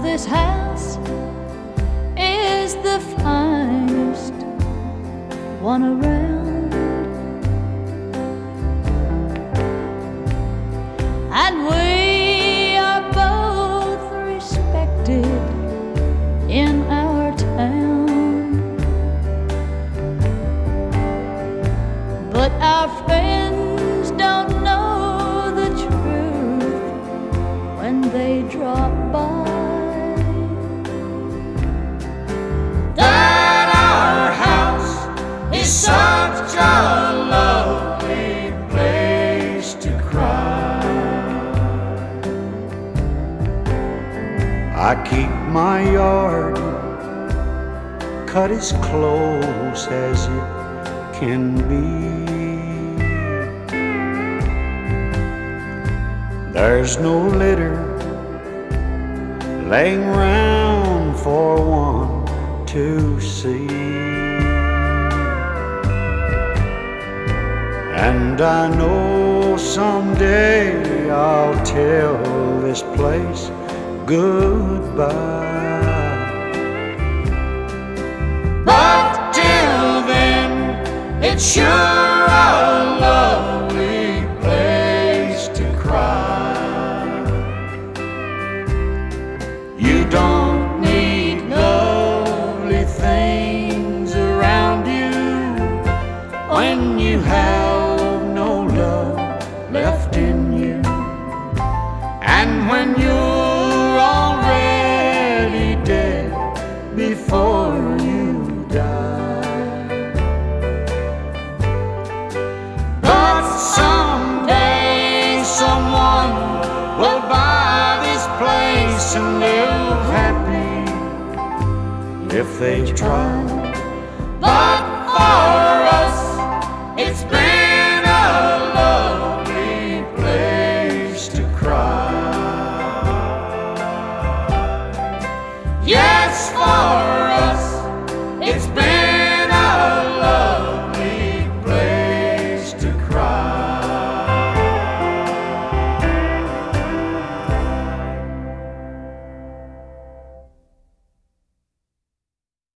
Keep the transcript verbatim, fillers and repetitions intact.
this house is the finest one around, and we are both respected in our town. But our friends don't know the truth when they drop by. That our house is such a lovely place to cry. I keep my yard cut as close as it can be. There's no litter laying round for one to see, and I know someday I'll tell this place goodbye. But till then, it's sure a lovely place to cry. You don't need lovely things around you when you have no love left in you, and when you're already dead before you die. But someday someone will buy this place and live happy if they try. But